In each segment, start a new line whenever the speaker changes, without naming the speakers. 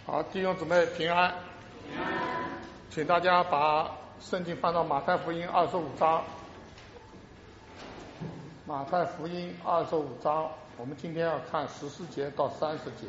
好，弟兄姊妹平安。请大家把圣经翻到马太福音25章。马太福音25章，我们今天要看14节到30节。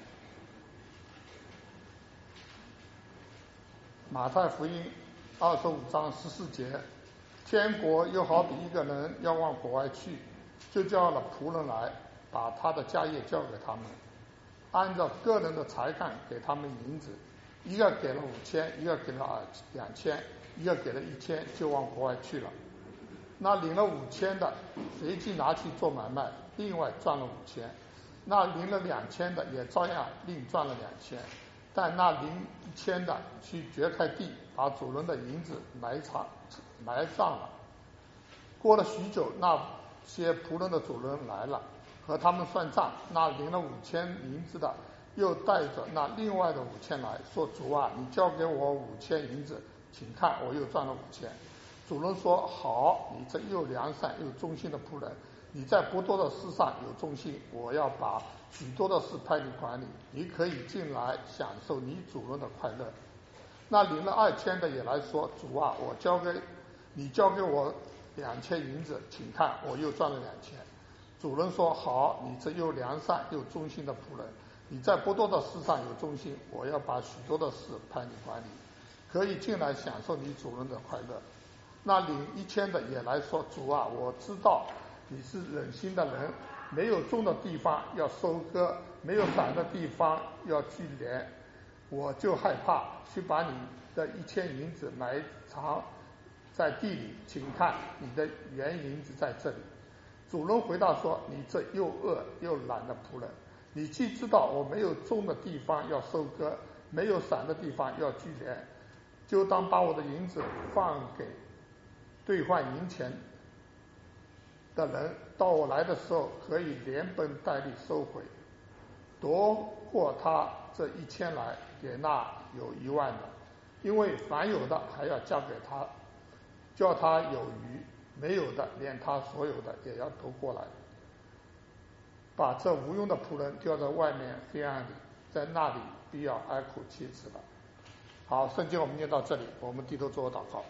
马太福音25章14节，天国又好比一个人要往国外去，就叫了仆人来，把他的家业交给他们，按照个人的才干给他们银子，一个给了5000，一个给了2000，一个给了1000，就往国外去了。那领了5000的随即拿去做买卖，另外赚了5000。那领了2000的也照样另赚了2000。但那领1000的去掘开地，把主人的银子埋上了。过了许久，那些仆人的主人来了，和他们算账。那领了5000银子的又带着那另外的5000来说，主啊，你交给我5000银子，请看，我又赚了5000。主人说，好，你这又良善又忠心的仆人，你在不多的事上有忠心，我要把许多的事派你管理，你可以进来享受你主人的快乐。那领了2000的也来说，主啊，你交给我2000银子，请看，我又赚了2000。主人说，好，你这又良善又忠心的仆人，你在不多的事上有忠心，我要把许多的事派你管理，可以进来享受你主人的快乐。那领1000的也来说，主啊，我知道你是忍心的人，没有种的地方要收割，没有散的地方要聚敛，我就害怕，去把你的1000银子埋藏在地里，请看，你的原银子在这里。主人回答说，你这又恶又懒的仆人，你既知道我没有种的地方要收割，没有散的地方要聚敛，就当把我的银子放给兑换银钱的人，到我来的时候可以连本带利收回，夺过他这1000来给那有10000的，因为凡有的还要加给他，叫他有余，没有的连他所有的也要夺过来。把这无用的仆人丢在外面黑暗里，在那里必要哀哭切齿了。好，圣经我们念到这里，我们低头做祷告。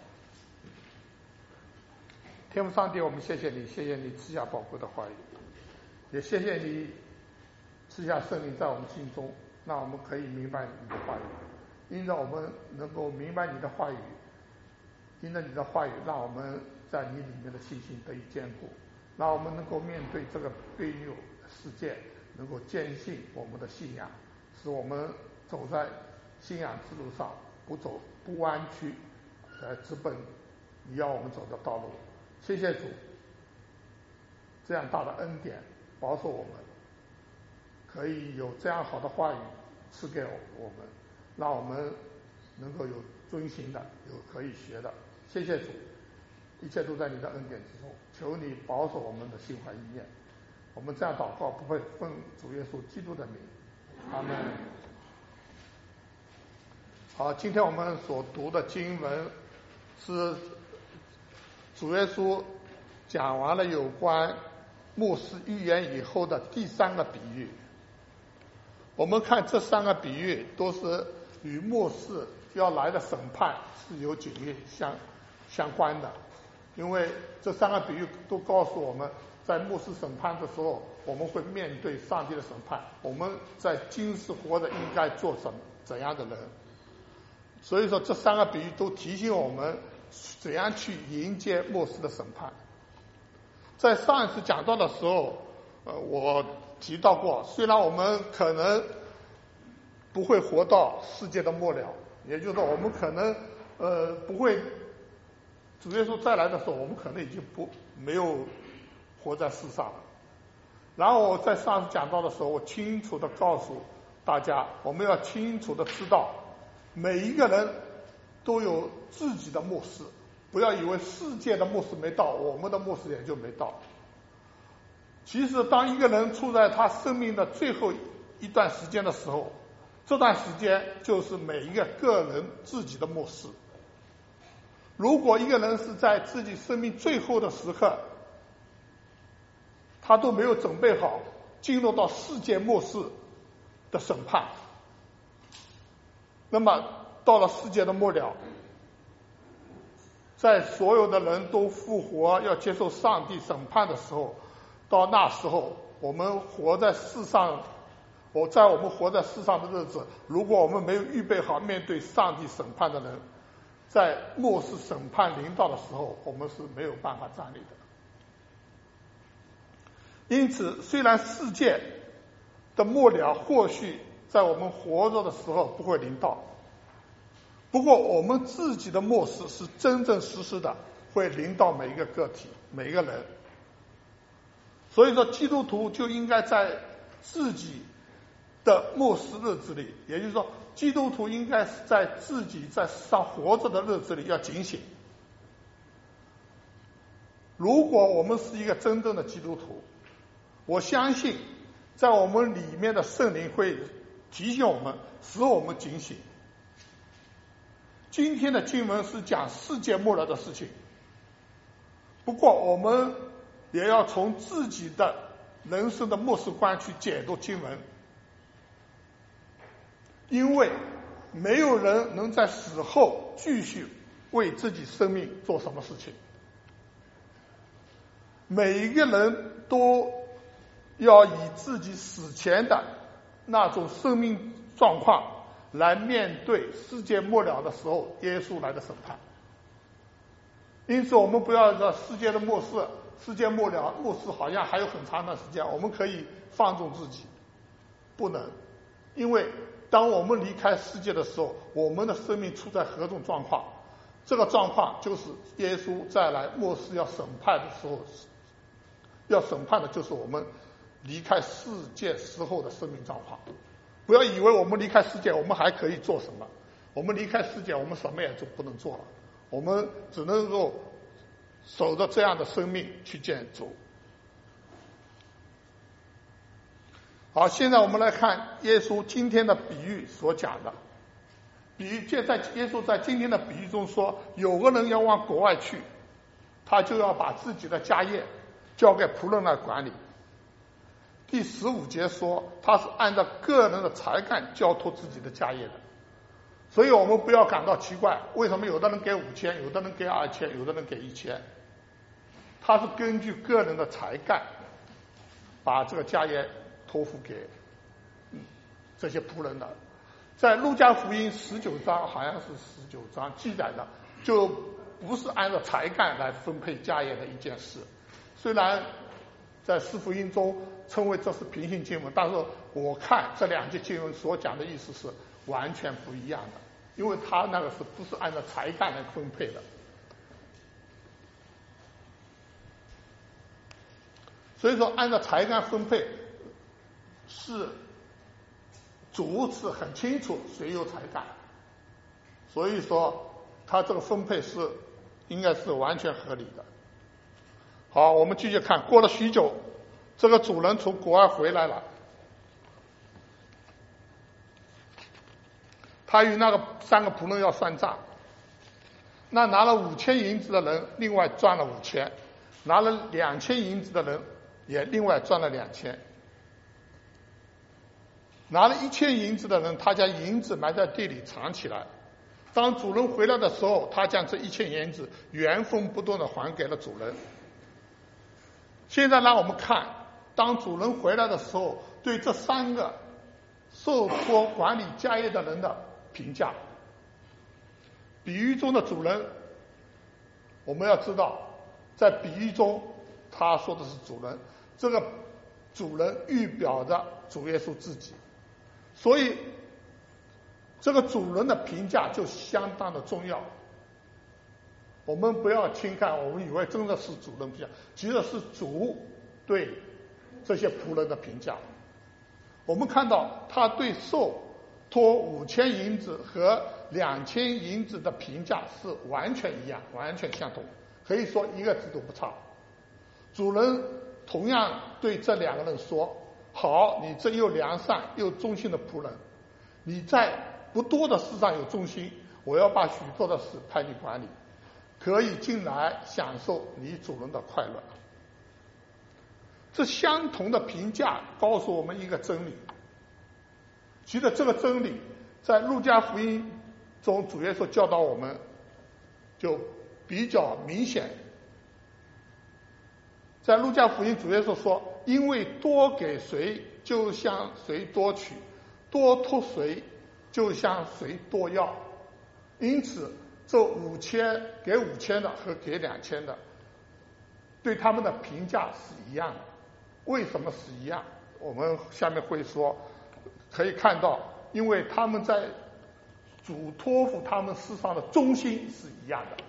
天父上帝，我们谢谢你，谢谢你赐下宝贵的话语，也谢谢你赐下圣灵在我们心中，让我们可以明白你的话语。因着我们能够明白你的话语，因着你的话语，让我们在你里面的信心得以坚固，让我们能够面对这个悖谬的世界，能够坚信我们的信仰，使我们走在信仰之路上不弯曲，直奔你要我们走的道路。谢谢主，这样大的恩典保守我们，可以有这样好的话语赐给我们，让我们能够有遵行的，有可以学的。谢谢主，一切都在你的恩典之中，求你保守我们的心怀意念。我们这样祷告，不会奉主耶稣基督的名，阿们。好，今天我们所读的经文是主耶稣讲完了有关末世预言以后的第3个比喻。我们看这3个比喻都是与末世要来的审判是有紧密相关的，因为这3个比喻都告诉我们，在末世审判的时候，我们会面对上帝的审判，我们在今世活着应该做怎样的人。所以说这3个比喻都提醒我们怎样去迎接末世的审判。在上一次讲到的时候，我提到过，虽然我们可能不会活到世界的末了，也就是说我们可能不会，主耶稣再来的时候，我们可能已经没有活在世上了。然后我在上次讲到的时候，我清楚地告诉大家，我们要清楚地知道，每一个人都有自己的末世，不要以为世界的末世没到，我们的末世也就没到。其实当一个人处在他生命的最后一段时间的时候，这段时间就是每一个人自己的末世。如果一个人是在自己生命最后的时刻，他都没有准备好进入到世界末世的审判， 那么到了世界的末了，在所有的人都复活要接受上帝审判的时候，到那时候我们活在世上，在我们活在世上的日子，如果我们没有预备好面对上帝审判的人，在末世审判临到的时候，我们是没有办法站立的。因此，虽然世界的末了或许在我们活着的时候不会临到，不过我们自己的末世是真正实施的，会临到每一个个体、每一个人。所以说，基督徒就应该在自己的末世日子里，也就是说，基督徒应该是在自己在世上活着的日子里要警醒。如果我们是一个真正的基督徒，我相信在我们里面的圣灵会提醒我们，使我们警醒。今天的经文是讲世界末了的事情，不过我们也要从自己的人生的末世观去解读经文，因为没有人能在死后继续为自己生命做什么事情。每一个人都要以自己死前的那种生命状况来面对世界末了的时候耶稣来的审判。因此我们不要说世界的末世，世界末了，末世好像还有很长的时间，我们可以放纵自己，不能。因为当我们离开世界的时候，我们的生命处在何种状况，这个状况就是耶稣再来末世要审判的时候，要审判的就是我们离开世界时候的生命状况。不要以为我们离开世界我们还可以做什么，我们离开世界我们什么也就不能做了，我们只能够守着这样的生命去见主。好，现在我们来看耶稣今天的比喻所讲的比喻。耶稣在今天的比喻中说，有个人要往国外去，他就要把自己的家业交给仆人来管理。第15节说，他是按照个人的才干交托自己的家业的。所以我们不要感到奇怪，为什么有的人给5000，有的人给2000，有的人给1000。他是根据个人的才干把这个家业托付给这些仆人的。在路加福音19章，好像是19章记载的，就不是按照才干来分配家业的一件事。虽然在四福音中称为这是平行经文，但是我看这两节经文所讲的意思是完全不一样的，因为他那个是不是按照才干来分配的。所以说按照才干分配是主是很清楚谁有才干，所以说他这个分配是应该是完全合理的。好，我们继续看，过了许久，这个主人从国外回来了，他与那个3个仆人要算账。那拿了5000银子的人另外赚了5000，拿了2000银子的人也另外赚了2000。拿了1000银子的人，他将银子埋在地里藏起来。当主人回来的时候，他将这1000银子原封不动地还给了主人。现在让我们看，当主人回来的时候，对这3个受托管理家业的人的评价。比喻中的主人，我们要知道，在比喻中他说的是主人，这个主人预表着主耶稣自己，所以这个主人的评价就相当的重要。我们不要轻看，我们以为真的是主人评价，其实是主对这些仆人的评价。我们看到他对受托5000银子和2000银子的评价是完全一样，完全相同，可以说一个字都不差。主人同样对这2个人说，好，你这又良善又忠心的仆人，你在不多的事上有忠心，我要把许多的事派你管理，可以进来享受你主人的快乐。这相同的评价告诉我们一个真理，其实这个真理在路加福音中，主耶稣教导我们就比较明显。在路加福音，主耶稣说：“因为多给谁，就向谁多取；多托谁，就向谁多要。”因此，这5000给5000的和给2000的，对他们的评价是一样的。为什么是一样？我们下面会说，可以看到，因为他们在主托付他们事上的忠心是一样的。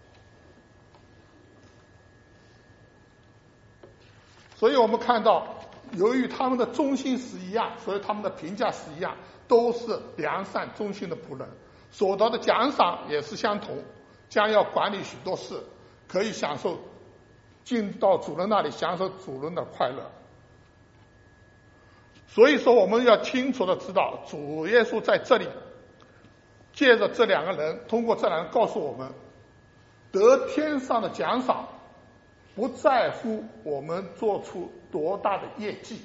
所以我们看到，由于他们的忠心是一样，所以他们的评价是一样，都是良善忠心的仆人，所得的奖赏也是相同，将要管理许多事，可以享受进到主人那里，享受主人的快乐。所以说，我们要清楚的知道，主耶稣在这里借着这两个人，通过这两个人告诉我们，得天上的奖赏不在乎我们做出多大的业绩，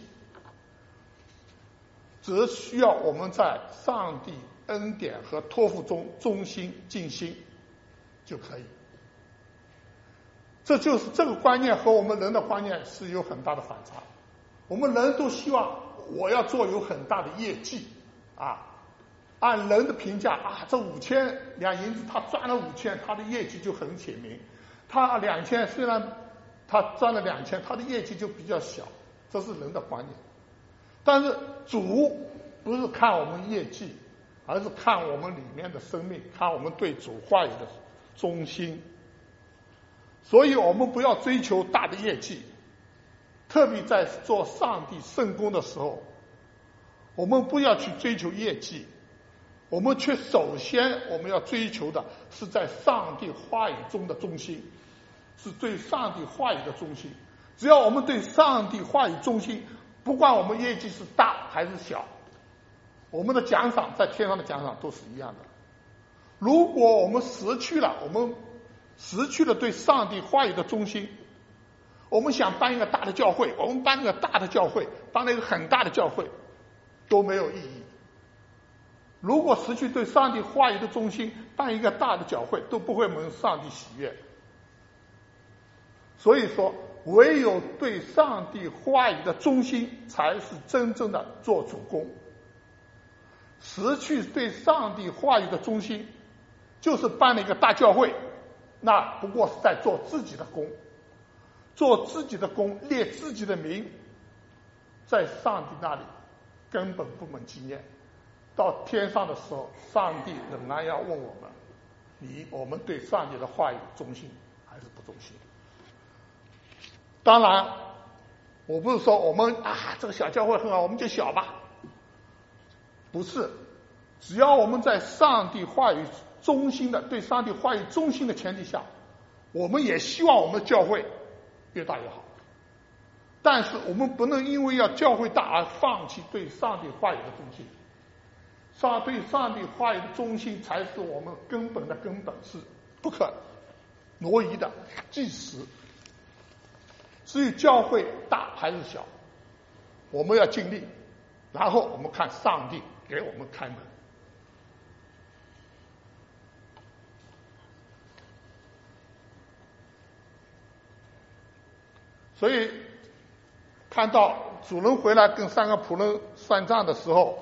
只需要我们在上帝恩典和托付中忠心尽心就可以。这个观念和我们人的观念是有很大的反差。我们人都希望我要做有很大的业绩啊，按人的评价啊，这5000两银子他赚了5000，他的业绩就很显明。他2000虽然他赚了2000，他的业绩就比较小，这是人的观念。但是主不是看我们业绩，而是看我们里面的生命，看我们对主话语的忠心。所以我们不要追求大的业绩，特别在做上帝圣工的时候，我们不要去追求业绩，我们却首先我们要追求的是在上帝话语中的忠心，是对上帝话语的忠心。只要我们对上帝话语忠心，不管我们业绩是大还是小，我们的奖赏在天上的奖赏都是一样的。如果我们失去了对上帝话语的忠心，我们想办一个大的教会，我们办一个大的教会，办了一个很大的教会，都没有意义。如果失去对上帝话语的忠心，办一个大的教会都不会蒙上帝喜悦。所以说，唯有对上帝话语的忠心，才是真正的做主工。失去对上帝话语的忠心，就是办了一个大教会，那不过是在做自己的工，做自己的工，列自己的名，在上帝那里根本不蒙纪念。到天上的时候，上帝仍然要问我们，我们对上帝的话语忠心还是不忠心？当然，我不是说我们这个小教会很好，我们就小吧，不是。只要我们在上帝话语忠心的，对上帝话语忠心的前提下，我们也希望我们的教会越大越好。但是我们不能因为要教会大而放弃对上帝话语的忠心。对上帝话语的忠心才是我们根本的根本，是不可挪移的基石。至于教会大还是小，我们要尽力，然后我们看上帝给我们开门。所以看到主人回来跟3个仆人算账的时候，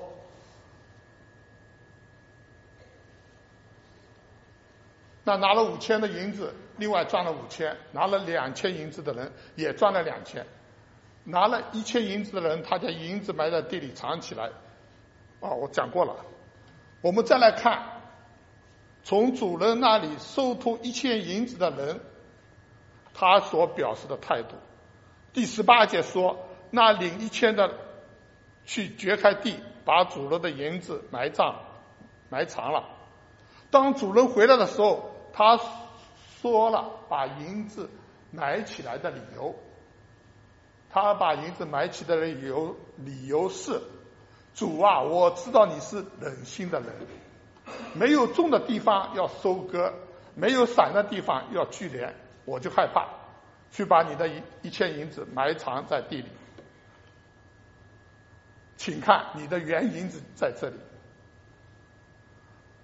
那拿了5000的银子，另外赚了5000，拿了2000银子的人也赚了2000，拿了1000银子的人，他将银子埋在地里藏起来。我讲过了。我们再来看，从主人那里收托1000银子的人，他所表示的态度。第18节说，那领1000的去掘开地，把主人的银子埋藏了。当主人回来的时候，他说了把银子埋起来的理由。他把银子埋起来的理由是，主啊，我知道你是忍心的人，没有种的地方要收割，没有散的地方要聚敛，我就害怕，去把你的1000银子埋藏在地里。请看，你的原银子在这里。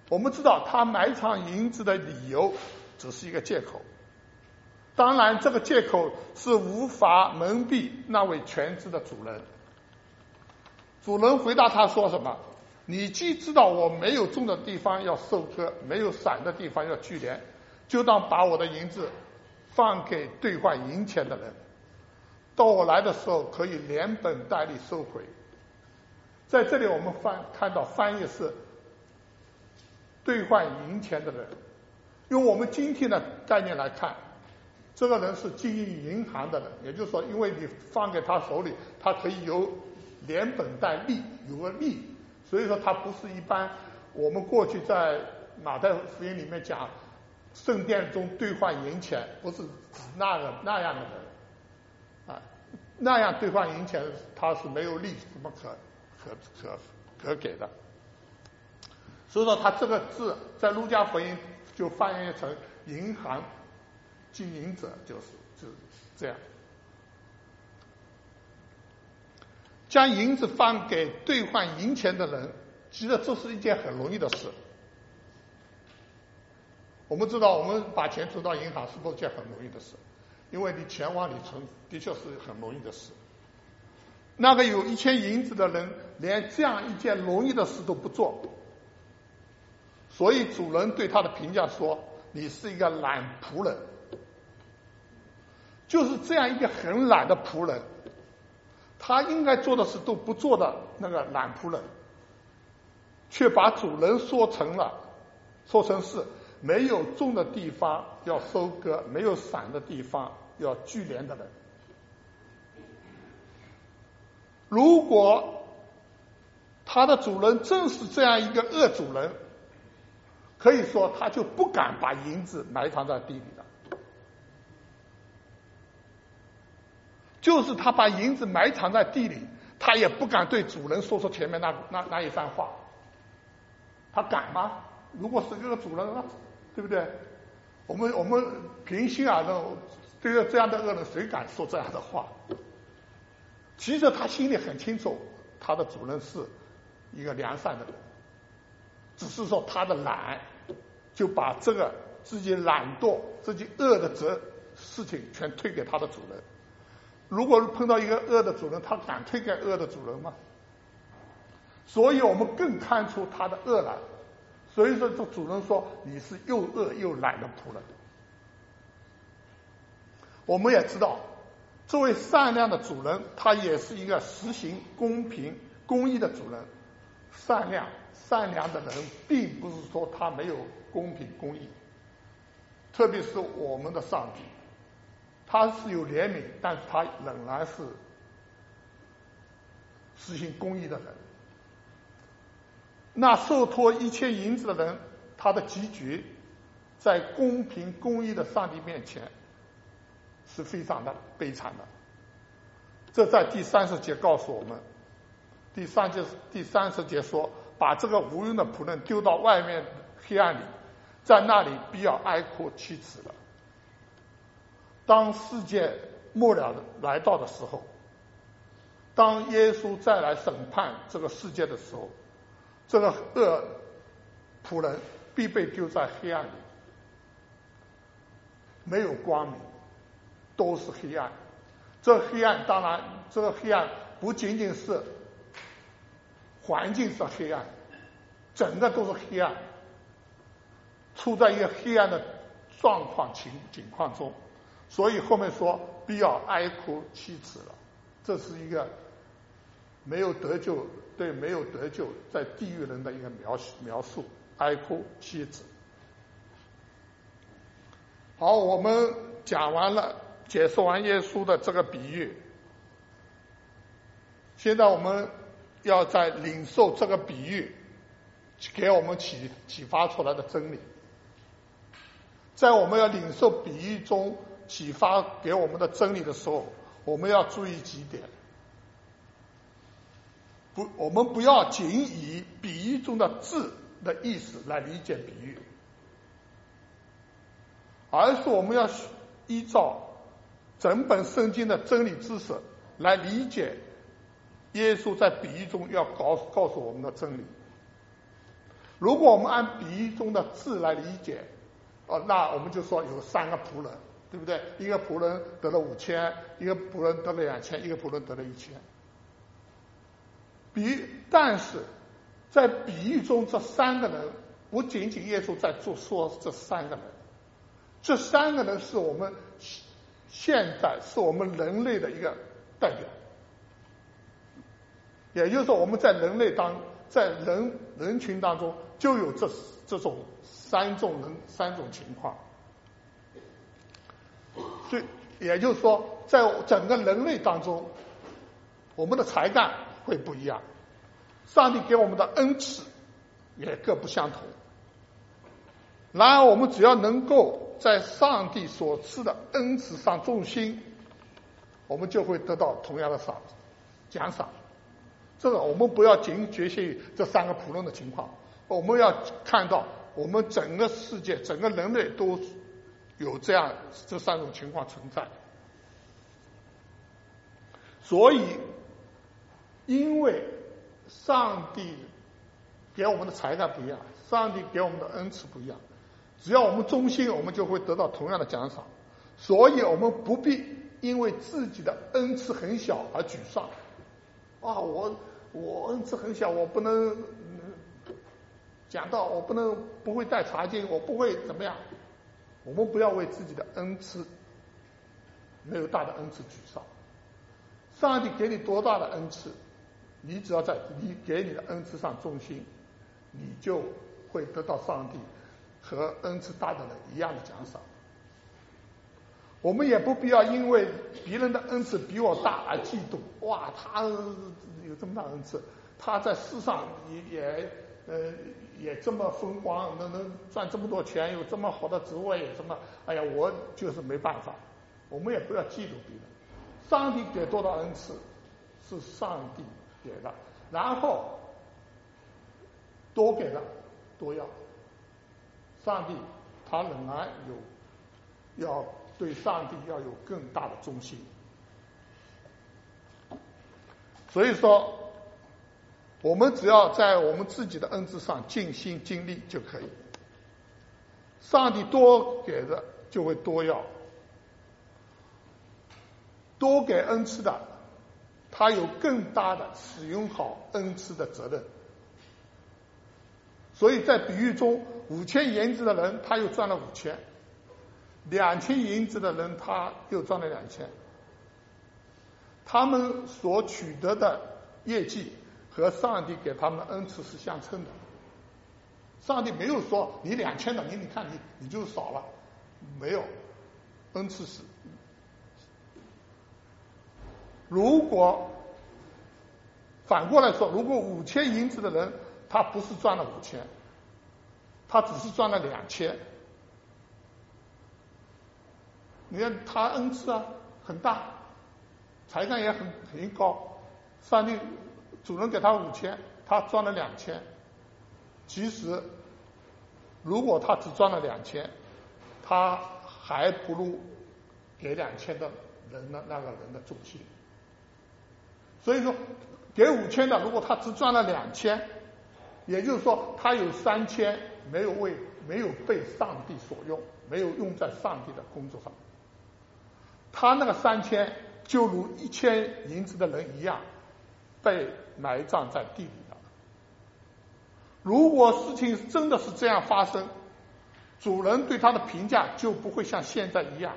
我们知道他埋藏银子的理由只是一个借口，当然这个借口是无法蒙蔽那位全知的主人。主人回答他说什么？你既知道我没有种的地方要收割，没有散的地方要聚敛，就当把我的银子放给兑换银钱的人，到我来的时候可以连本带利收回。在这里我们看到翻译是兑换银钱的人，用我们今天的概念来看，这个人是经营银行的人，也就是说因为你放给他手里，他可以有连本带利，有个利，所以说他不是一般我们过去在马太福音里面讲圣殿中兑换银钱，不是指那样的人啊，那样兑换银钱他是没有利什么可给的。所以说他这个字在路加福音就翻译成银行经营者，就是这样。将银子放给兑换银钱的人，其实这是一件很容易的事。我们知道我们把钱存到银行是不是一件很容易的事？因为你钱往里存的确是很容易的事。那个有1000银子的人连这样一件容易的事都不做，所以主人对他的评价说，你是一个懒仆人。就是这样一个很懒的仆人，他应该做的事都不做的那个懒仆人，却把主人说成是没有种的地方要收割，没有散的地方要聚敛的人。如果他的主人正是这样一个恶主人，可以说他就不敢把银子埋藏在地里了。就是他把银子埋藏在地里，他也不敢对主人说出前面那一番话。他敢吗？如果是这个主人啊，对不对？我们平心而论，对于这样的恶人，谁敢说这样的话？其实他心里很清楚，他的主人是一个良善的人，只是说他的懒，就把这个自己懒惰、自己恶的事情全推给他的主人。如果碰到一个恶的主人，他敢推给恶的主人吗？所以我们更看出他的恶来。所以说这主人说你是又恶又懒的仆人。我们也知道这位善良的主人，他也是一个实行公平公义的主人。善良的人并不是说他没有公平公义，特别是我们的上帝，他是有怜悯，但是他仍然是实行公义的人。那受托1000银子的人，他的结局在公平公义的上帝面前是非常的悲惨的。这在第30节告诉我们，第30节说，把这个无用的仆人丢到外面黑暗里，在那里必要哀哭泣齿了。当世界末了来到的时候，当耶稣再来审判这个世界的时候，这个恶仆人必被丢在黑暗里，没有光明，都是黑暗。这黑暗当然，这个黑暗不仅仅是环境是黑暗，整个都是黑暗，处在一个黑暗的情况中。所以后面说必要哀哭泣齿了，这是一个没有得救在地狱人的一个描述，哀哭泣齿。好，我们讲完了，解释完耶稣的这个比喻，现在我们要在领受这个比喻给我们启发出来的真理。在我们要领受比喻中启发给我们的真理的时候，我们要注意几点。我们不要仅以比喻中的字的意思来理解比喻，而是我们要依照整本圣经的真理知识来理解耶稣在比喻中要告诉我们的真理。 如果我们按比喻中的字来理解，那我们就说有3个仆人，对不对？一个仆人得了5000，一个仆人得了2000，一个仆人得了1000。但是在比喻中，这3个人不仅仅耶稣在说这3个人，这3个人是我们现在是我们人类的一个代表。也就是说，我们在人群当中就有这种3种情况。所以也就是说，在整个人类当中，我们的才干会不一样，上帝给我们的恩赐也各不相同。然而我们只要能够在上帝所赐的恩赐上重心，我们就会得到同样的奖赏。这个我们不要仅局限于这3个仆人的情况，我们要看到我们整个世界整个人类都有这3种情况存在。所以因为上帝给我们的才干不一样，上帝给我们的恩赐不一样，只要我们忠心，我们就会得到同样的奖赏。所以我们不必因为自己的恩赐很小而沮丧。我恩赐很小，我不能讲道，我不会带查经，我不会怎么样。我们不要为自己的恩赐没有大的恩赐沮丧。上帝给你多大的恩赐，你只要在你给你的恩赐上忠心，你就会得到上帝和恩赐大的人一样的奖赏。我们也不必要因为别人的恩赐比我大而嫉妒。他有这么大恩赐，他在世上也这么风光，能赚这么多钱，有这么好的职位，我就是没办法。我们也不要嫉妒别人。上帝给多大恩赐是上帝给的，然后多给的多要。上帝他仍然要对上帝要有更大的忠心。所以说我们只要在我们自己的恩赐上尽心尽力就可以。上帝多给的就会多要，多给恩赐的他有更大的使用好恩赐的责任。所以在比喻中，5000银子的人他又赚了5000，2000银子的人他又赚了2000。他们所取得的业绩和上帝给他们的恩赐是相称的。上帝没有说你2000的，你看你就少了，没有。恩赐是，如果反过来说，如果5000银子的人他不是赚了5000，他只是赚了2000，你看他恩赐很大，才干也很高，上帝主人给他5000，他赚了2000。其实如果他只赚了2000，他还不如给2000的人的那个人的重心。所以说给5000的，如果他只赚了2000，也就是说他有3000没有被上帝所用，没有用在上帝的工作上，他那个3000就如1000银子的人一样被埋葬在地里了。如果事情真的是这样发生，主人对他的评价就不会像现在一样。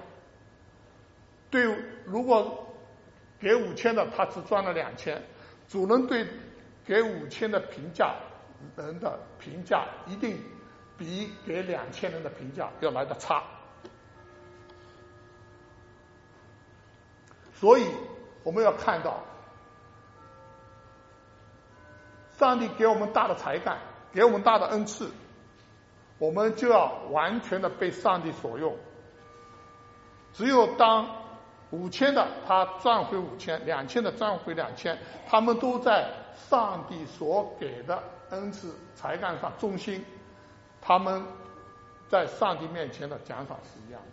如果给5000的他只赚了2000，主人对给5000的人的评价一定比给2000人的评价要来得差。所以我们要看到，上帝给我们大的才干，给我们大的恩赐，我们就要完全的被上帝所用。只有当5000的他赚回5000，2000的赚回2000，他们都在上帝所给的恩赐才干上忠心，他们在上帝面前的奖赏是一样的。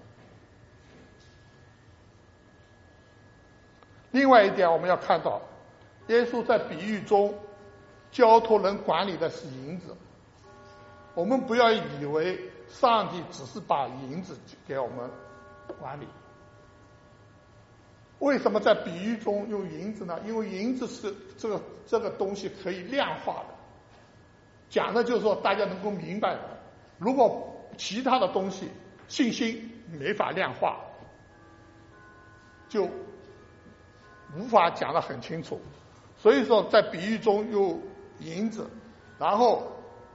另外一点，我们要看到，耶稣在比喻中交托人管理的是银子， 我们不要以为上帝只是把银子给我们管理。为什么在比喻中用银子呢？因为银子是这个东西可以量化的，讲的就是说大家能够明白的。如果其他的东西，信心没法量化，就无法讲得很清楚。所以说在比喻中用银子，然后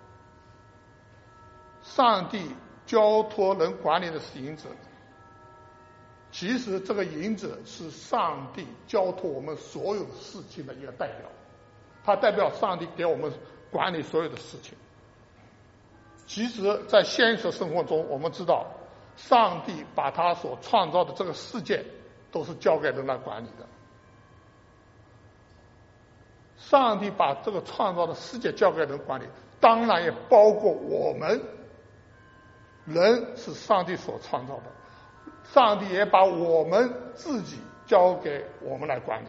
上帝交托人管理的是银子，其实这个银子是上帝交托我们所有事情的一个代表，它代表上帝给我们管理所有的事情。其实在现实生活中，我们知道上帝把他所创造的这个世界都是交给人来管理的。上帝把这个创造的世界交给人管理，当然也包括我们。人是上帝所创造的，上帝也把我们自己交给我们来管理，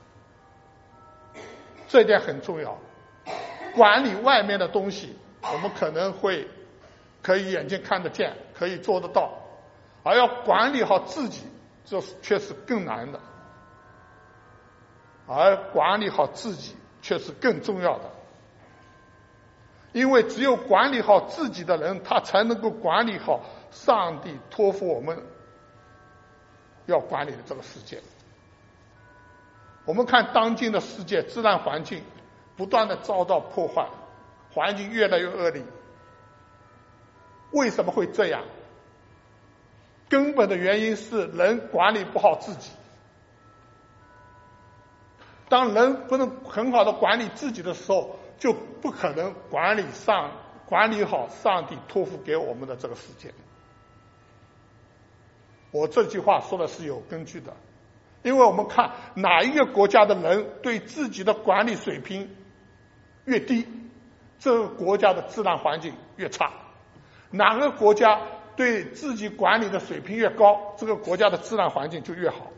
这一点很重要。管理外面的东西，我们可以眼睛看得见，可以做得到，而要管理好自己，这却是更难的。而管理好自己却是更重要的，因为只有管理好自己的人，他才能够管理好上帝托付我们要管理的这个世界。我们看当今的世界，自然环境不断的遭到破坏，环境越来越恶劣。为什么会这样？根本的原因是人管理不好自己。当人不能很好的管理自己的时候，就不可能管理好上帝托付给我们的这个世界。我这句话说的是有根据的，因为我们看哪一个国家的人对自己的管理水平越低，这个国家的自然环境越差；哪个国家对自己管理的水平越高，这个国家的自然环境就越好。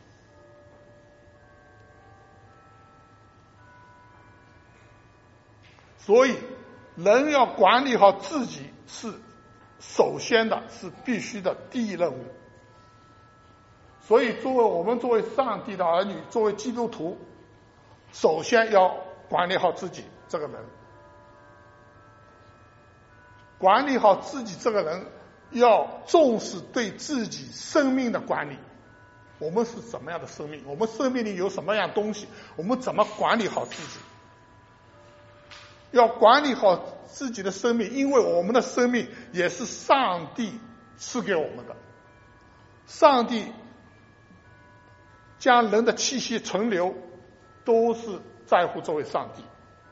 所以人要管理好自己是首先的，是必须的第一任务。所以我们作为上帝的儿女，作为基督徒，首先要管理好自己这个人。管理好自己这个人，要重视对自己生命的管理。我们是什么样的生命？我们生命里有什么样东西？我们怎么管理好自己？要管理好自己的生命，因为我们的生命也是上帝赐给我们的。上帝将人的气息存留，都是在乎这位上帝。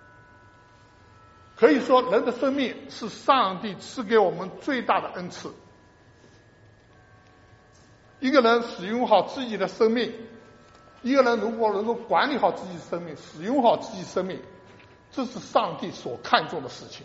可以说，人的生命是上帝赐给我们最大的恩赐。一个人使用好自己的生命，一个人如果能够管理好自己的生命，使用好自己的生命，这是上帝所看重的事情。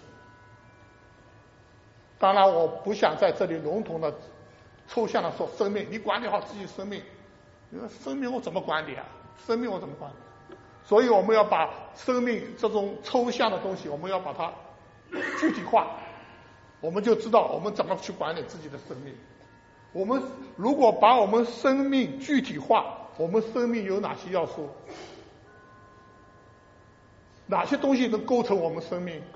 当然，我不想在这里笼统的、抽象的说生命，你管理好自己的生命，你说生命我怎么管理啊？生命我怎么管理？所以我们要把生命这种抽象的东西，我们要把它具体化，我们就知道我们怎么去管理自己的生命。我们如果把我们生命具体化，我们生命有哪些要素？哪些东西能构成我们生命？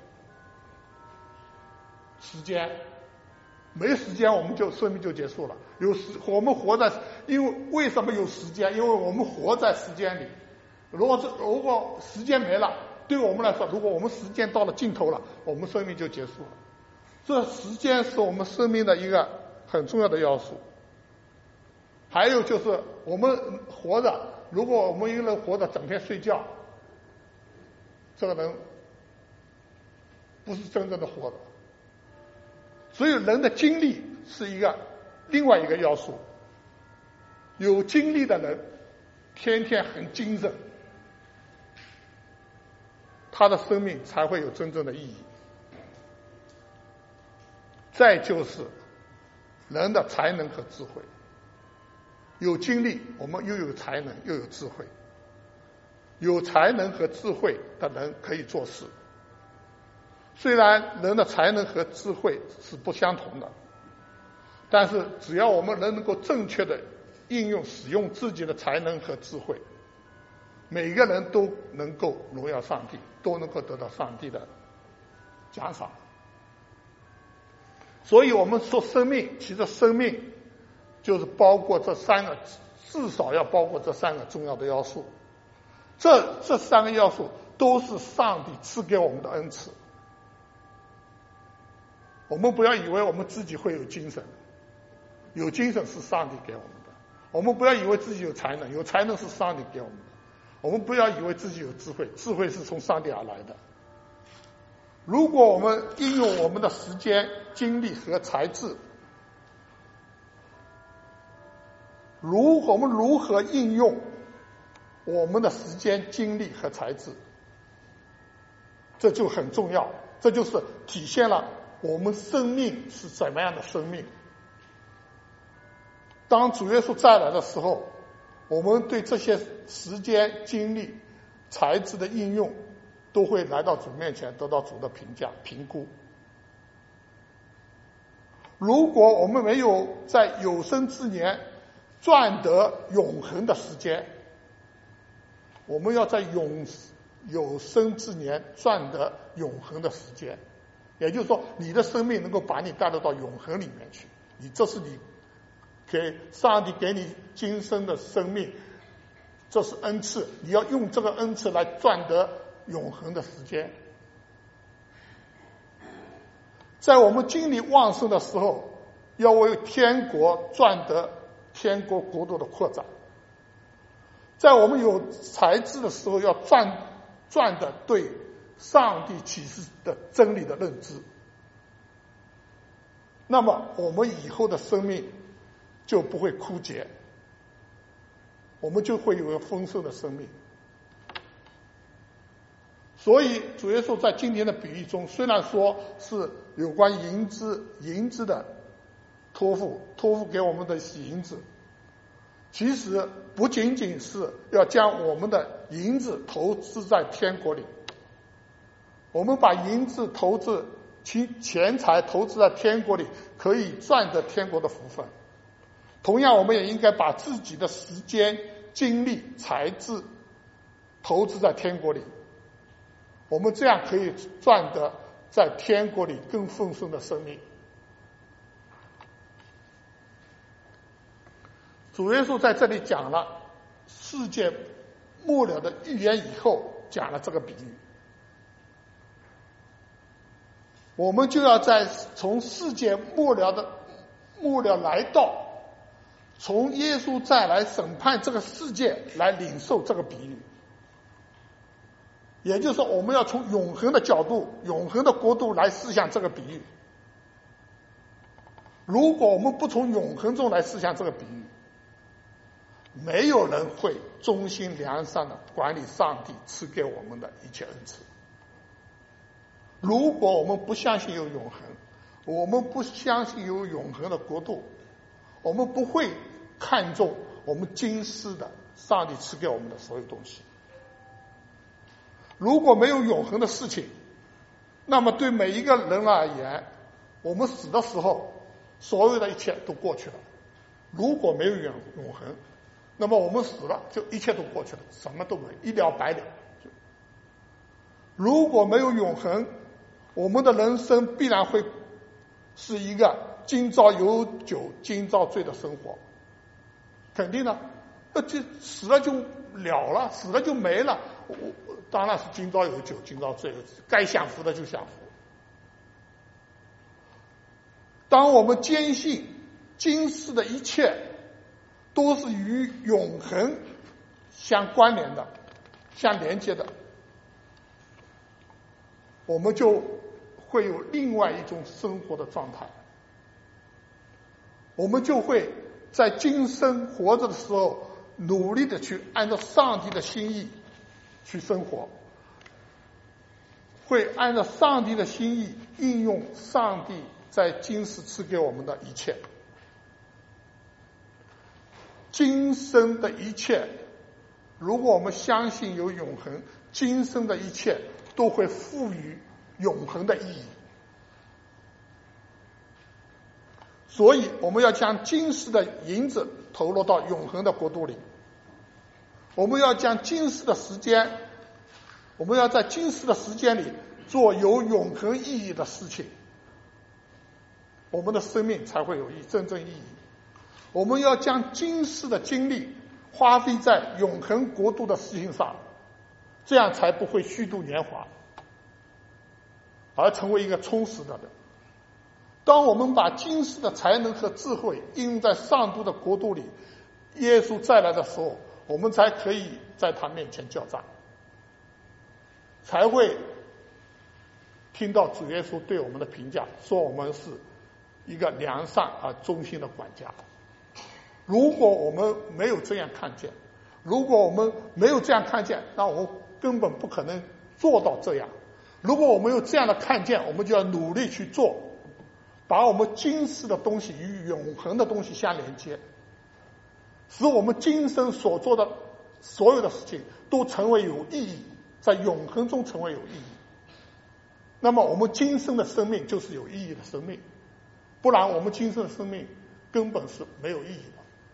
时间，没时间我们生命就结束了。我们活在，为什么有时间？因为我们活在时间里。如果时间没了，对我们来说，如果我们时间到了尽头了，我们生命就结束了。这时间是我们生命的一个很重要的要素。还有就是我们活着，如果我们一个人活着整天睡觉，这个人不是真正的活着。所以人的精力是另外一个要素。有精力的人天天很精神，他的生命才会有真正的意义。再就是人的才能和智慧。有精力，我们又有才能又有智慧。有才能和智慧的人可以做事。 虽然人的才能和智慧是不相同的，但是只要我们人能够正确的应用使用自己的才能和智慧，每个人都能够荣耀上帝，都能够得到上帝的奖赏。所以我们说生命，其实生命就是包括这三个，至少要包括这三个重要的要素。这三个要素都是上帝赐给我们的恩赐。我们不要以为我们自己会有精神，有精神是上帝给我们的。我们不要以为自己有才能，有才能是上帝给我们的。我们不要以为自己有智慧，智慧是从上帝而来的。如果我们应用我们的时间、精力和才智，我们如何应用我们的时间、精力和才智，这就很重要，这就是体现了我们生命是怎么样的生命。当主耶稣再来的时候，我们对这些时间、精力、才智的应用都会来到主面前，得到主的评价、评估。如果我们没有在有生之年赚得永恒的时间，我们要在有生之年赚得永恒的时间，也就是说，你的生命能够把你带到永恒里面去。这是你上帝给你今生的生命，这是恩赐，你要用这个恩赐来赚得永恒的时间。在我们精力旺盛的时候，要为天国赚得天国国度的扩展；在我们有才智的时候，要赚得对上帝启示的真理的认知。那么我们以后的生命就不会枯竭，我们就会有个丰盛的生命。所以主耶稣在今天的比喻中，虽然说是有关银子的托付给我们的银子，其实不仅仅是要将我们的银子投资在天国里，我们把银子钱财投资在天国里，可以赚得天国的福分。同样，我们也应该把自己的时间、精力、才智投资在天国里，我们这样可以赚得在天国里更丰盛的生命。主耶稣在这里讲了世界末了的预言以后，讲了这个比喻。我们就要从世界末了来到，从耶稣再来审判这个世界来领受这个比喻。也就是说，我们要从永恒的角度、永恒的国度来思想这个比喻。如果我们不从永恒中来思想这个比喻，没有人会忠心良善的管理上帝赐给我们的一切恩赐。如果我们不相信有永恒，我们不相信有永恒的国度，我们不会看重我们今世的上帝赐给我们的所有东西。如果没有永恒的事情，那么对每一个人而言，我们死的时候，所有的一切都过去了。如果没有永恒，那么我们死了，就一切都过去了，什么都没，一了百了。如果没有永恒，我们的人生必然会是一个今朝有酒今朝醉的生活，肯定的。就死了就了了，死了就没了。当然是今朝有酒今朝醉，该享福的就享福。当我们坚信今世的一切都是与永恒相关联的、相连接的，我们就会有另外一种生活的状态。我们就会在今生活着的时候，努力的去按照上帝的心意去生活，会按照上帝的心意应用上帝在今世赐给我们的一切。今生的一切，如果我们相信有永恒，今生的一切都会赋予永恒的意义。所以我们要将今世的银子投入到永恒的国度里，我们要将今世的时间，我们要在今世的时间里做有永恒意义的事情，我们的生命才会有真正意义。我们要将今世的精力花费在永恒国度的事情上，这样才不会虚度年华，而成为一个充实的人。当我们把今世的才能和智慧应用在上帝的国度里，耶稣再来的时候，我们才可以在他面前交账，才会听到主耶稣对我们的评价，说我们是一个良善而忠心的管家。如果我们没有这样看见，如果我们没有这样看见，那我们根本不可能做到这样。如果我们有这样的看见，我们就要努力去做，把我们今世的东西与永恒的东西相连接，使我们今生所做的所有的事情都成为有意义，在永恒中成为有意义。那么我们今生的生命就是有意义的生命，不然我们今生的生命根本是没有意义的。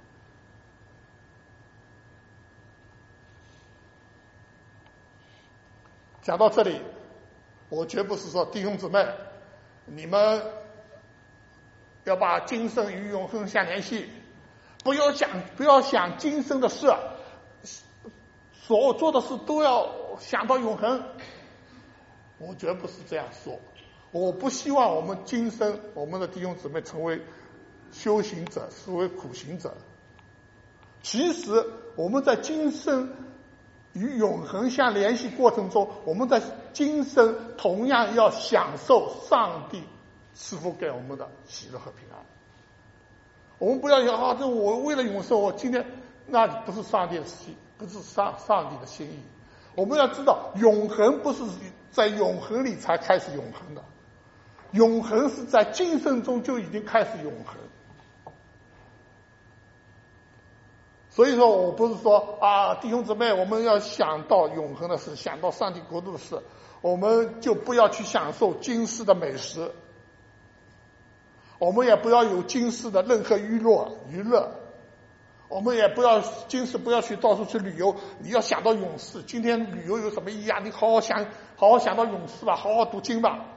讲到这里，我绝不是说弟兄姊妹，你们要把今生与永恒相联系，不要想今生的事，所做的事都要想到永恒。我绝不是这样说，我不希望我们今生我们的弟兄姊妹成为修行者，成为苦行者。其实我们在今生与永恒相联系过程中，我们在今生同样要享受上帝赐福给我们的喜乐和平安。我们不要想这我为了永生，我今天那不是上帝的心，不是上帝的心意。我们要知道，永恒不是在永恒里才开始永恒的，永恒是在今生中就已经开始永恒。所以说我不是说弟兄姊妹，我们要想到永恒的事，想到上帝国度的事，我们就不要去享受今世的美食，我们也不要有今世的任何娱乐，我们也不要今世不要去到处去旅游。你要想到永世，今天旅游有什么意义啊？你好好想到永世吧，好好读经吧。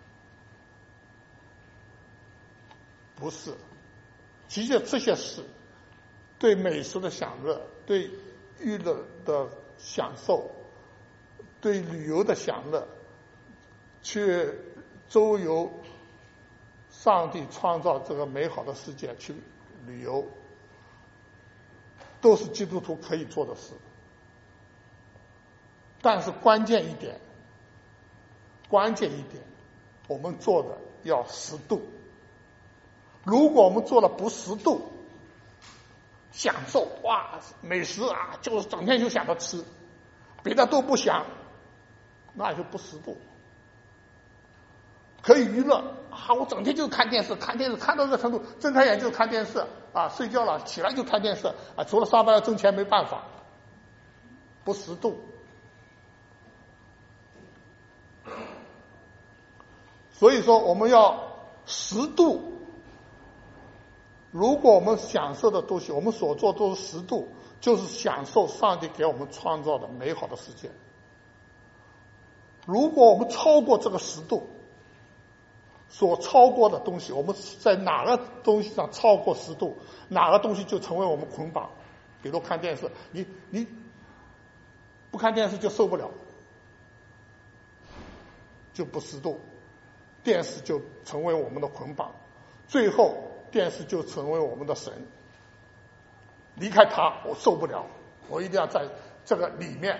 不是，其实这些事，对美食的享乐，对娱乐的享受，对旅游的享乐，去周游上帝创造这个美好的世界去旅游，都是基督徒可以做的事。但是关键一点，我们做的要适度。如果我们做了不适度，享受美食就是整天就想着吃，别的都不想，那就不适度。可以娱乐我整天就看电视看到这个程度，睁开眼就看电视睡觉了起来就看电视除了上班要挣钱没办法，不适度。所以说我们要适度。如果我们享受的东西，我们所做都是适度，就是享受上帝给我们创造的美好的世界。如果我们超过这个适度，所超过的东西，我们在哪个东西上超过适度，哪个东西就成为我们捆绑。比如看电视，你不看电视就受不了，就不适度，电视就成为我们的捆绑，最后电视就成为我们的神。离开它我受不了，我一定要在这个里面。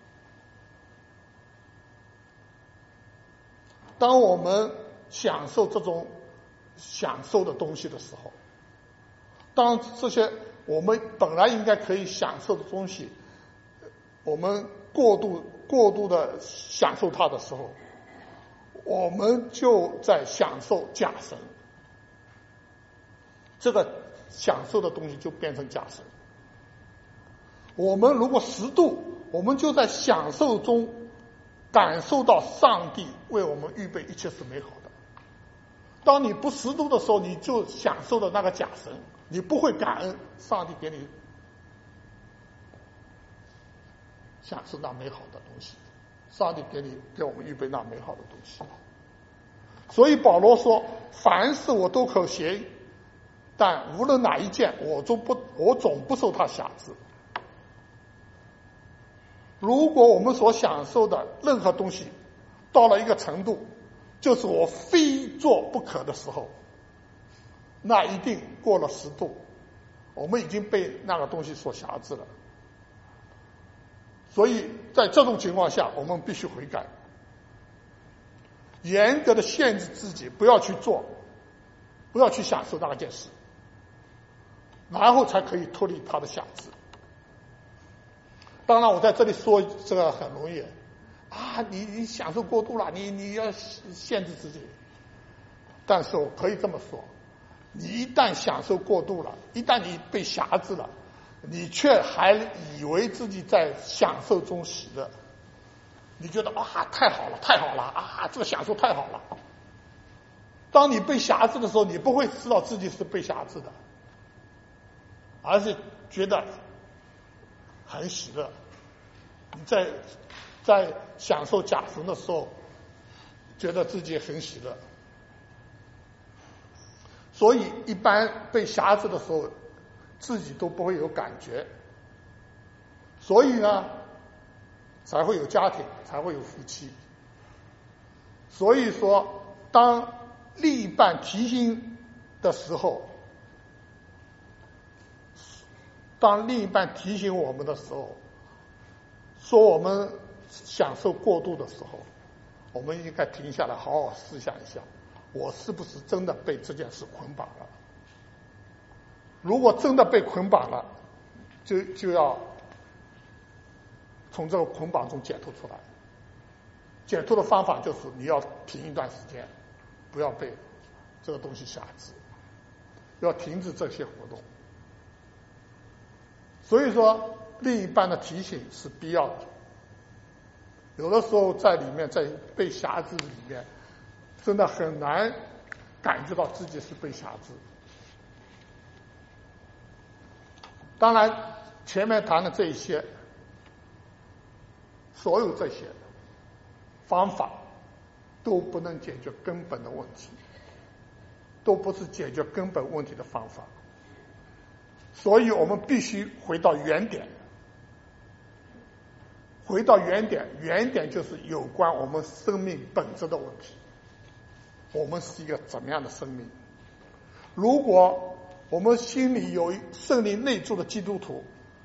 当我们享受这种享受的东西的时候，当这些我们本来应该可以享受的东西，我们过度的享受它的时候，我们就在享受假神。这个享受的东西就变成假神。我们如果适度，我们就在享受中感受到上帝为我们预备一切是美好的。当你不识度的时候，你就享受的那个假神，你不会感恩上帝给你享受那美好的东西，上帝给我们预备那美好的东西。所以保罗说，凡事我都可行，但无论哪一件，我总不受他辖制。如果我们所享受的任何东西到了一个程度，就是我非做不可的时候，那一定过了10度，我们已经被那个东西所辖制了。所以在这种情况下，我们必须悔改，严格的限制自己，不要去做，不要去享受那件事，然后才可以脱离它的辖制。当然我在这里说这个很容易啊，你享受过度了，你要限制自己。但是我可以这么说，你一旦享受过度了，一旦你被辖制了，你却还以为自己在享受中喜乐，你觉得太好了，太好了啊，这个享受太好了。当你被辖制的时候，你不会知道自己是被辖制的，而是觉得很喜乐。你在享受假神的时候，觉得自己很喜乐。所以一般被辖制的时候，自己都不会有感觉。所以呢，才会有家庭，才会有夫妻。所以说，当另一半提醒的时候，当另一半提醒我们的时候，说我们享受过度的时候，我们应该停下来好好思想一下，我是不是真的被这件事捆绑了。如果真的被捆绑了，就要从这个捆绑中解脱出来。解脱的方法就是你要停一段时间，不要被这个东西辖制，要停止这些活动。所以说另一半的提醒是必要的。有的时候在里面，在被辖制里面，真的很难感觉到自己是被辖制。当然前面谈的这一些，所有这些方法都不能解决根本的问题，都不是解决根本问题的方法。所以我们必须回到原点，回到原点，原点就是有关我们生命本质的问题。我们是一个怎么样的生命？如果我们心里有圣灵内住的基督徒，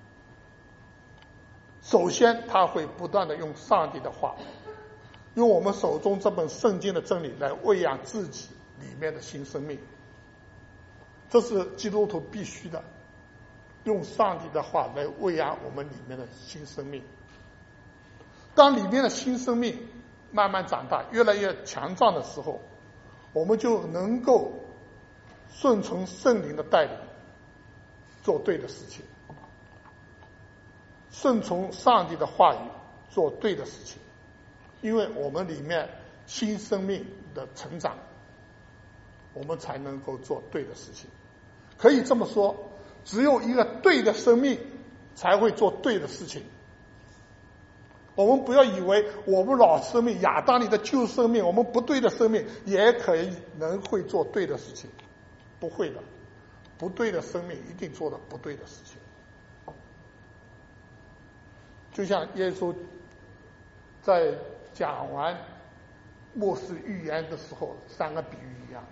首先他会不断的用上帝的话，用我们手中这本圣经的真理来喂养自己里面的新生命。这是基督徒必须的，用上帝的话来喂养我们里面的新生命。当里面的新生命慢慢长大，越来越强壮的时候，我们就能够顺从圣灵的带领，做对的事情，顺从上帝的话语，做对的事情。因为我们里面新生命的成长，我们才能够做对的事情。可以这么说，只有一个对的生命才会做对的事情。我们不要以为我们老生命亚当里的旧生命，我们不对的生命也能会做对的事情，不会的。不对的生命一定做的不对的事情。就像耶稣在讲完末世预言的时候3个比喻一样，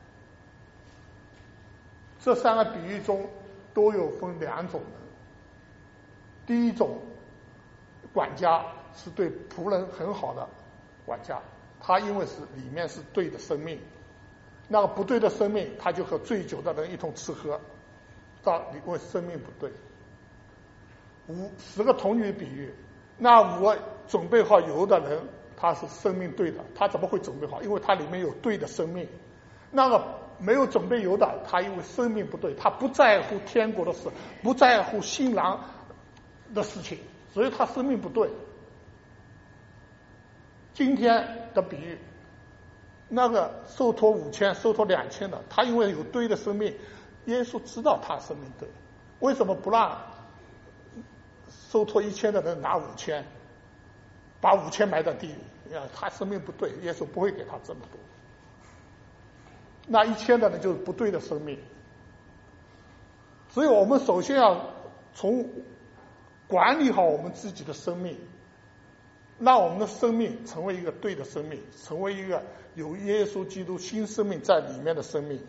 这3个比喻中都有分2种人。第一种管家是对仆人很好的管家，他因为里面是对的生命，那个不对的生命他就和醉酒的人一同吃喝，因为生命不对。10个童女比喻，那5个准备好油的人他是生命对的，他怎么会准备好？因为他里面有对的生命。那个没有准备油的，他因为生命不对，他不在乎天国的事，不在乎新郎的事情，所以他生命不对。 今天的比喻，那个受托5000、受托2000的，他因为有对的生命，耶稣知道他生命对，为什么不让受托1000的人拿5000，把5000埋在地里？他生命不对，耶稣不会给他这么多。那1000的人就是不对的生命。所以我们首先要从管理好我们自己的生命，让我们的生命成为一个对的生命，成为一个有耶稣基督新生命在里面的生命。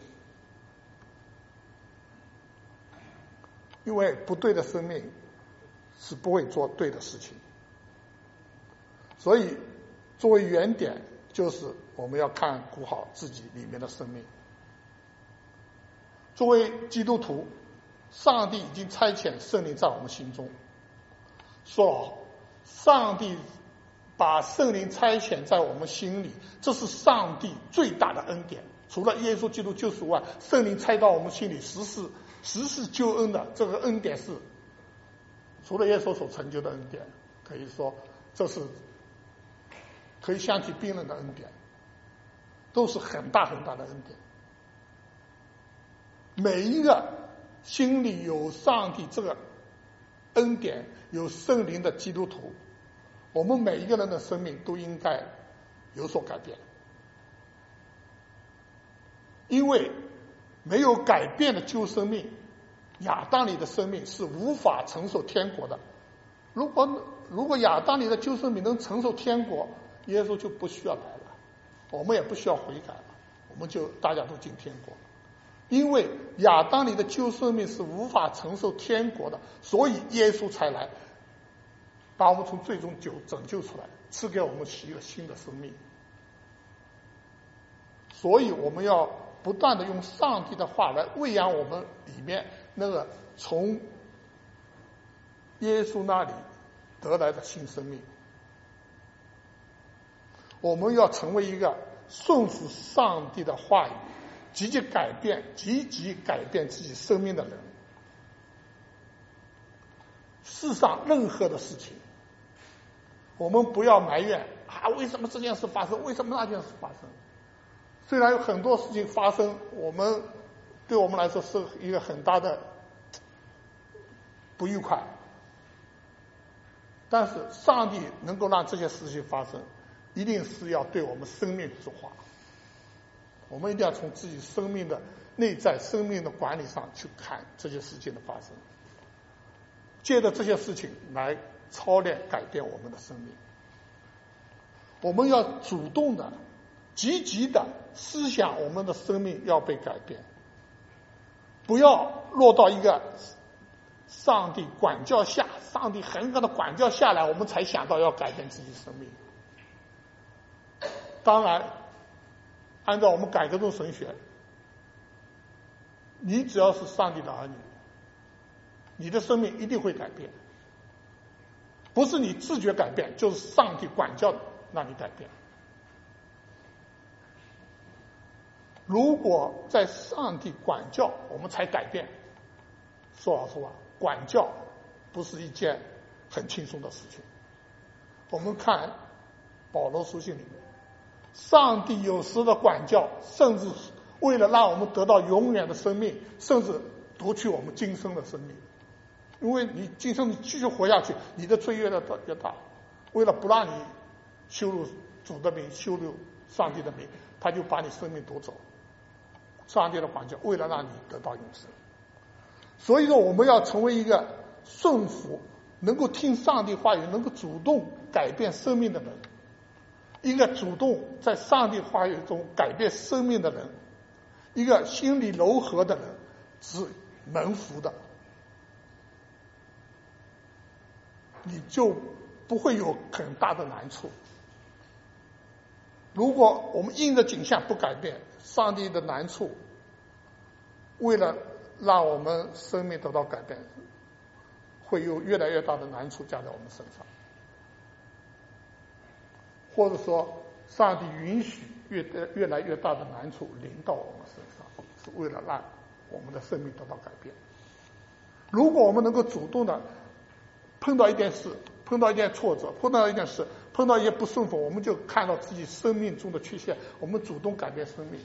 因为不对的生命是不会做对的事情。所以作为原点，就是我们要看顾好自己里面的生命。作为基督徒，上帝已经差遣圣灵在我们心中。说了，上帝把圣灵差遣在我们心里，这是上帝最大的恩典。除了耶稣基督救赎外，圣灵差到我们心里，实是救恩的。这个恩典是除了耶稣所成就的恩典，可以说这是可以相提并论的恩典，都是很大很大的恩典。每一个心里有上帝这个恩典、有圣灵的基督徒，我们每一个人的生命都应该有所改变。因为没有改变的旧生命，亚当里的生命是无法承受天国的。如果亚当里的旧生命能承受天国，耶稣就不需要来了，我们也不需要悔改了，我们就大家都进天国。因为亚当里的旧生命是无法承受天国的，所以耶稣才来，把我们从最终拯救出来，赐给我们一个新的生命。所以我们要不断的用上帝的话来喂养我们里面那个从耶稣那里得来的新生命。我们要成为一个顺服上帝的话语，积极改变自己生命的人。世上任何的事情，我们不要埋怨为什么这件事发生，为什么那件事发生。虽然有很多事情发生，对我们来说是一个很大的不愉快，但是上帝能够让这些事情发生，一定是要对我们生命说话。我们一定要从自己生命的内在生命的管理上去看这些事情的发生，借着这些事情来操练改变我们的生命。我们要主动的积极的思想我们的生命要被改变，不要落到一个上帝管教下，上帝狠狠的管教下来，我们才想到要改变自己生命。当然按照我们改革宗神学，你只要是上帝的儿女，你的生命一定会改变，不是你自觉改变，就是上帝管教让你改变。如果在上帝管教我们才改变，说老实话，管教不是一件很轻松的事情。我们看保罗书信里面，上帝有时的管教，甚至为了让我们得到永远的生命，甚至夺去我们今生的生命。因为你今生你继续活下去，你的罪越大，为了不让你羞辱主的名，羞辱上帝的名，他就把你生命夺走。上帝的管教为了让你得到永生。所以说我们要成为一个顺服，能够听上帝话语，能够主动改变生命的人，一个主动在上帝话语中改变生命的人，一个心里柔和的人，是蒙福的，你就不会有很大的难处。如果我们应着景象不改变，上帝的难处为了让我们生命得到改变，会有越来越大的难处加在我们身上，或者说上帝允许越来越大的难处临到我们身上，是为了让我们的生命得到改变。如果我们能够主动的碰到一件事，碰到一件挫折，碰到一件事，碰到一些不顺服，我们就看到自己生命中的缺陷，我们主动改变生命，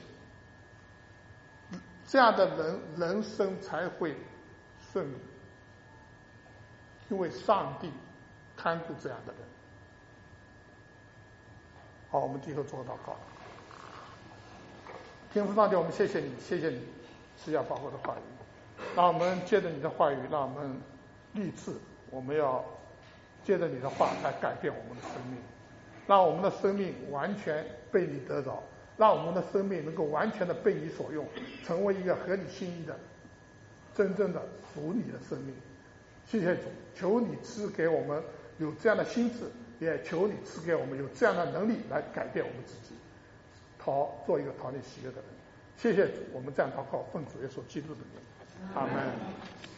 这样的人生才会顺利，因为上帝看顾这样的人。好，我们低头做祷告。天父上帝，我们谢谢你，谢谢你施加保护的话语，让我们借着你的话语，让我们立志，我们要借着你的话来改变我们的生命，让我们的生命完全被你得着，让我们的生命能够完全的被你所用，成为一个合你心意的真正的属你的生命。谢谢主，求你赐给我们有这样的心智，也求你赐给我们有这样的能力来改变我们自己，做一个讨你喜悦的人。谢谢主，我们这样祷告，奉主耶稣基督的名，阿门。